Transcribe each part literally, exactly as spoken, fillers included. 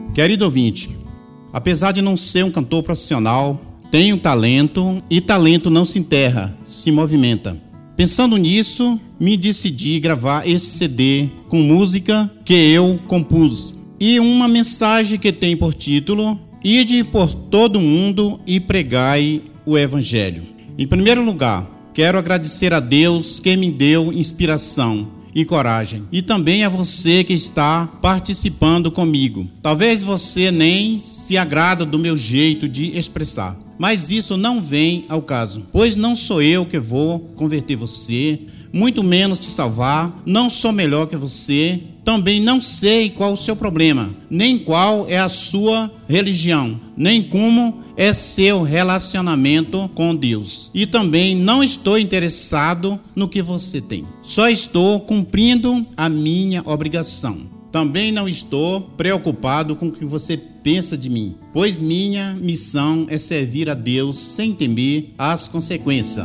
Querido ouvinte, apesar de não ser um cantor profissional, tenho talento e talento não se enterra, se movimenta. Pensando nisso, me decidi gravar esse C D com música que eu compus e uma mensagem que tem por título: Ide por todo mundo e pregai o Evangelho. Em primeiro lugar, quero agradecer a Deus que me deu inspiração e coragem, e também a você que está participando comigo. Talvez você nem se agrada do meu jeito de expressar, mas isso não vem ao caso, pois não sou eu que vou converter você, muito menos te salvar. Não sou melhor que você, também não sei qual o seu problema, nem qual é a sua religião, nem como é seu relacionamento com Deus. E também não estou interessado no que você tem. Só estou cumprindo a minha obrigação. Também não estou preocupado com o que você pensa de mim, pois minha missão é servir a Deus sem temer as consequências.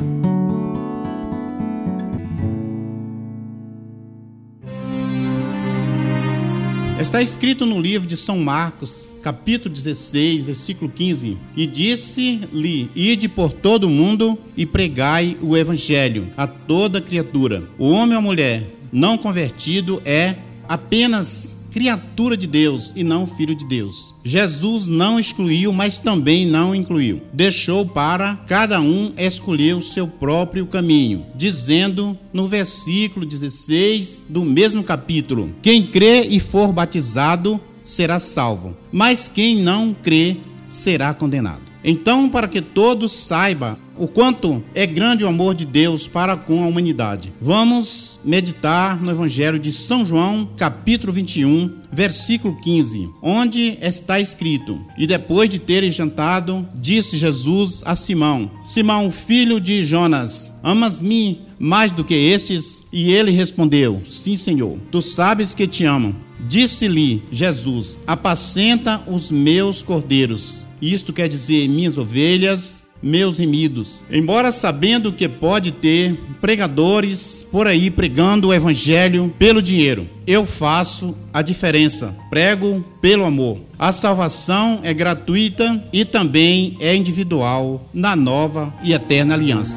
Está escrito no livro de São Marcos, capítulo dezesseis, versículo quinze: E disse-lhe: Ide por todo o mundo e pregai o evangelho a toda criatura. O homem ou a mulher não convertido é apenas criatura de Deus e não filho de Deus. Jesus não excluiu, mas também não incluiu. Deixou para cada um escolher o seu próprio caminho, dizendo no versículo dezesseis do mesmo capítulo: Quem crê e for batizado será salvo, mas quem não crê será condenado. Então, para que todos saibam o quanto é grande o amor de Deus para com a humanidade, vamos meditar no Evangelho de São João, capítulo vinte e um, versículo quinze, onde está escrito: E depois de terem jantado, disse Jesus a Simão: Simão, filho de Jonas, amas-me mais do que estes? E ele respondeu: Sim, Senhor, tu sabes que te amo. Disse-lhe Jesus: Apacenta os meus cordeiros. Isto quer dizer, minhas ovelhas, meus remidos. Embora sabendo que pode ter pregadores por aí pregando o evangelho pelo dinheiro, eu faço a diferença. Prego pelo amor. A salvação é gratuita e também é individual na nova e eterna aliança.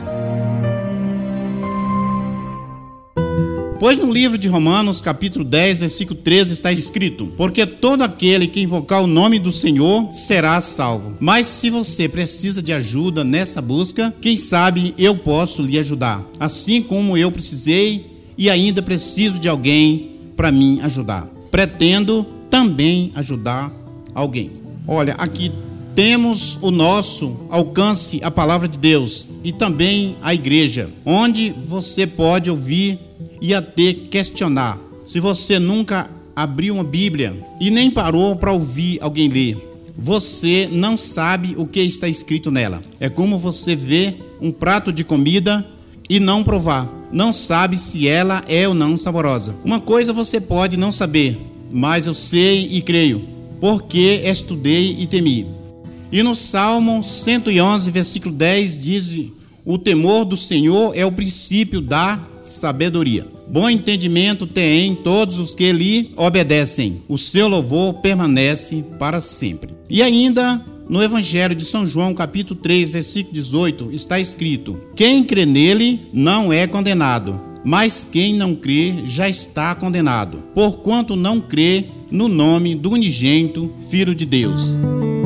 Pois no livro de Romanos, capítulo dez, versículo treze, está escrito: Porque todo aquele que invocar o nome do Senhor será salvo. Mas se você precisa de ajuda nessa busca, quem sabe eu posso lhe ajudar, assim como eu precisei e ainda preciso de alguém para me ajudar. Pretendo também ajudar alguém. Olha, aqui temos o nosso alcance, a palavra de Deus, e também a igreja, onde você pode ouvir e até questionar. Se você nunca abriu uma Bíblia e nem parou para ouvir alguém ler, você não sabe o que está escrito nela. É como você vê um prato de comida e não provar. Não sabe se ela é ou não saborosa. Uma coisa você pode não saber, mas eu sei e creio, porque estudei e temi. E no Salmo cento e onze, versículo dez, diz: O temor do Senhor é o princípio da sabedoria. Bom entendimento têm todos os que lhe obedecem. O seu louvor permanece para sempre. E ainda no Evangelho de São João, capítulo três, versículo dezoito, está escrito: Quem crê nele não é condenado, mas quem não crê já está condenado, porquanto não crê no nome do unigênito Filho de Deus.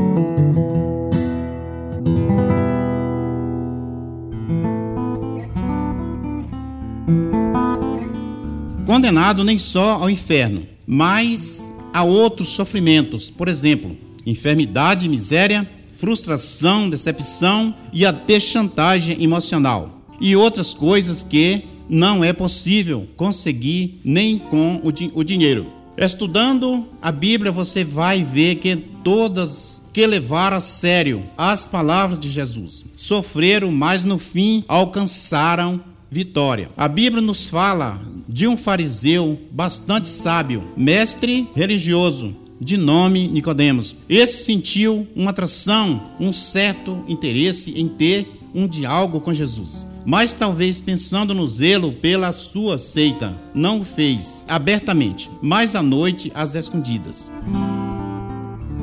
Condenado nem só ao inferno, mas a outros sofrimentos, por exemplo, enfermidade, miséria, frustração, decepção e até chantagem emocional e outras coisas que não é possível conseguir nem com o, di- o dinheiro. Estudando a Bíblia, você vai ver que todas que levaram a sério as palavras de Jesus sofreram, mas no fim alcançaram vitória. A Bíblia nos fala de um fariseu bastante sábio, mestre religioso, de nome Nicodemos. Esse sentiu uma atração, um certo interesse em ter um diálogo com Jesus, mas talvez pensando no zelo pela sua seita, não o fez abertamente, mas à noite às escondidas.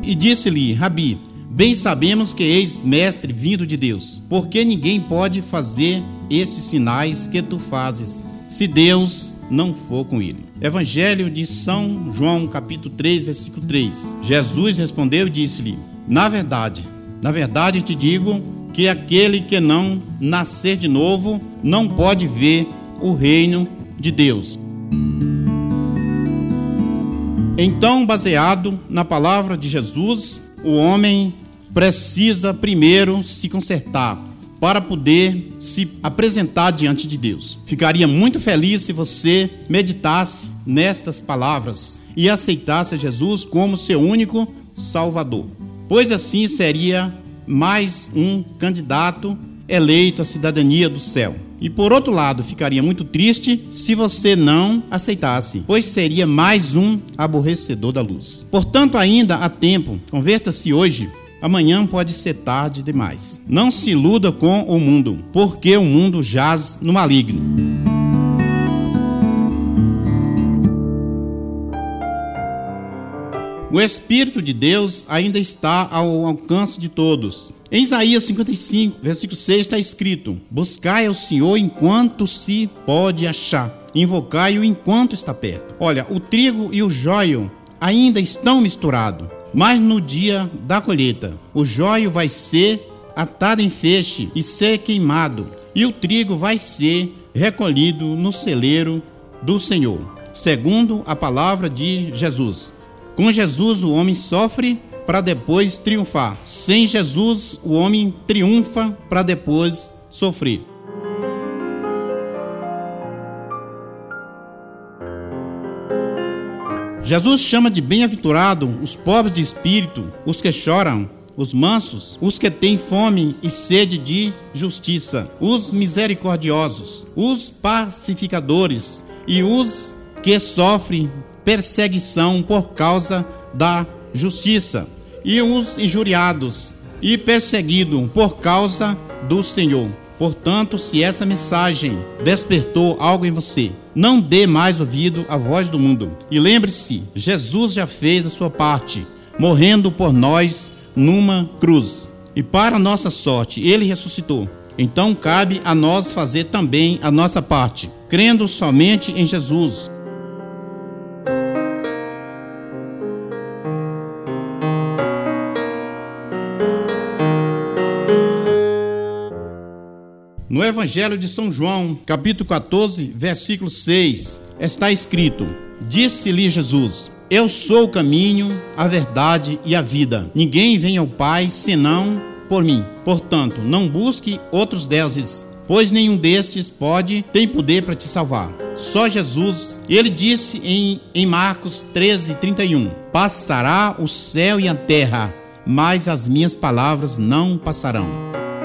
e disse-lhe: Rabi, bem sabemos que és mestre vindo de Deus, porque ninguém pode fazer estes sinais que tu fazes, se Deus não for com ele. Evangelho de São João, capítulo três, versículo três. Jesus respondeu e disse-lhe: Na verdade, na verdade te digo que aquele que não nascer de novo não pode ver o reino de Deus. Então, baseado na palavra de Jesus, o homem precisa primeiro se consertar para poder se apresentar diante de Deus. Ficaria muito feliz se você meditasse nestas palavras e aceitasse Jesus como seu único Salvador, pois assim seria mais um candidato eleito à cidadania do céu. E por outro lado, ficaria muito triste se você não aceitasse, pois seria mais um aborrecedor da luz. Portanto, ainda há tempo, converta-se hoje, amanhã pode ser tarde demais. Não se iluda com o mundo, porque o mundo jaz no maligno. O Espírito de Deus ainda está ao alcance de todos. Em Isaías cinquenta e cinco, versículo seis, está escrito: Buscai ao Senhor enquanto se pode achar, invocai-o enquanto está perto. Olha, o trigo e o joio ainda estão misturados, mas no dia da colheita, o joio vai ser atado em feixe e ser queimado, e o trigo vai ser recolhido no celeiro do Senhor, segundo a palavra de Jesus. Com Jesus, o homem sofre para depois triunfar. Sem Jesus, o homem triunfa para depois sofrer. Jesus chama de bem-aventurado os pobres de espírito, os que choram, os mansos, os que têm fome e sede de justiça, os misericordiosos, os pacificadores e os que sofrem perseguição por causa da justiça, e os injuriados e perseguidos por causa do Senhor. Portanto, se essa mensagem despertou algo em você, não dê mais ouvido à voz do mundo. E lembre-se, Jesus já fez a sua parte, morrendo por nós numa cruz. E para nossa sorte, ele ressuscitou. Então cabe a nós fazer também a nossa parte, crendo somente em Jesus. No Evangelho de São João, capítulo quatorze, versículo seis, está escrito: Disse-lhe Jesus: Eu sou o caminho, a verdade e a vida. Ninguém vem ao Pai senão por mim. Portanto, não busque outros deuses, pois nenhum destes pode, tem poder para te salvar. Só Jesus. Ele disse em, em Marcos treze, trinta e um: Passará o céu e a terra, mas as minhas palavras não passarão.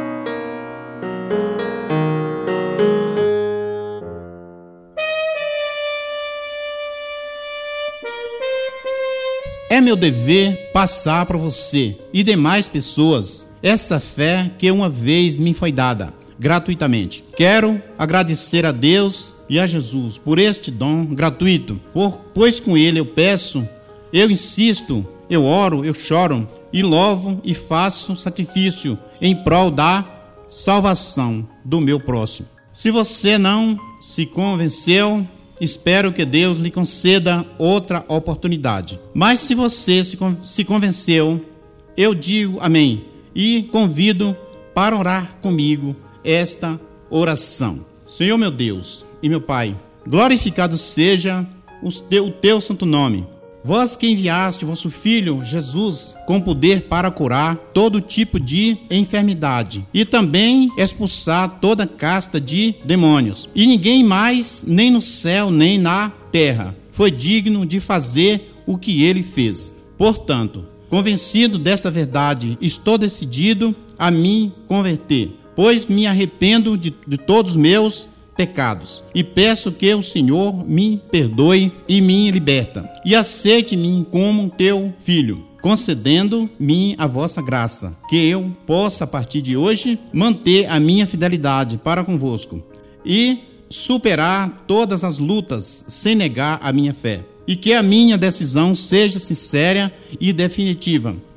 É meu dever passar para você e demais pessoas essa fé que uma vez me foi dada gratuitamente. Quero agradecer a Deus e a Jesus por este dom gratuito, por, pois com ele eu peço, eu insisto, eu oro, eu choro e louvo e faço sacrifício em prol da salvação do meu próximo. Se você não se convenceu, espero que Deus lhe conceda outra oportunidade. Mas se você se, se convenceu, eu digo amém e convido para orar comigo esta oração. Senhor meu Deus e meu Pai, glorificado seja o teu, o teu santo nome. Vós que enviaste vosso Filho Jesus com poder para curar todo tipo de enfermidade e também expulsar toda casta de demônios. E ninguém mais, nem no céu nem na terra, foi digno de fazer o que ele fez. Portanto, convencido desta verdade, estou decidido a me converter, pois me arrependo de, de todos os meus pecados e peço que o Senhor me perdoe e me liberta e aceite-me como teu filho, concedendo-me a vossa graça, que eu possa a partir de hoje manter a minha fidelidade para convosco e superar todas as lutas sem negar a minha fé, e que a minha decisão seja sincera e definitiva,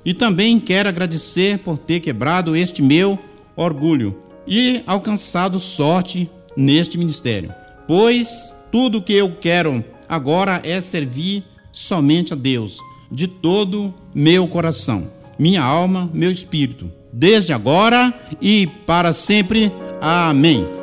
E também quero agradecer por ter quebrado este meu orgulho e alcançado sorte neste ministério, pois tudo que eu quero agora é servir somente a Deus, de todo meu coração, minha alma, meu espírito, desde agora e para sempre. Amém.